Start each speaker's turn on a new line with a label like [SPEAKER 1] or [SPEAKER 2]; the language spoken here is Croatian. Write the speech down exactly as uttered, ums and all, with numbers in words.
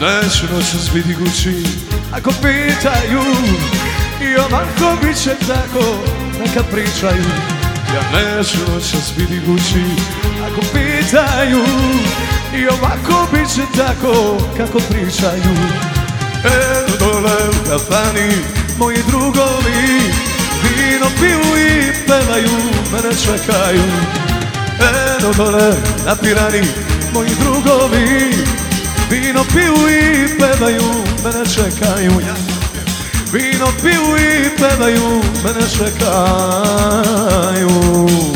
[SPEAKER 1] neću noćas biti kući. Ako pitaju i ovako bit će tako, neka pričaju. Ja neću noćas biti kući. Ako pitaju i ovako bit će tako, kako pričaju. Evo dole u kafani moji drugovi, vino piju i pevaju, mene čekaju. Eno dole na Pirani moji drugovi, vino piju i pevaju, mene čekaju. Vino piju i pevaju, mene čekaju.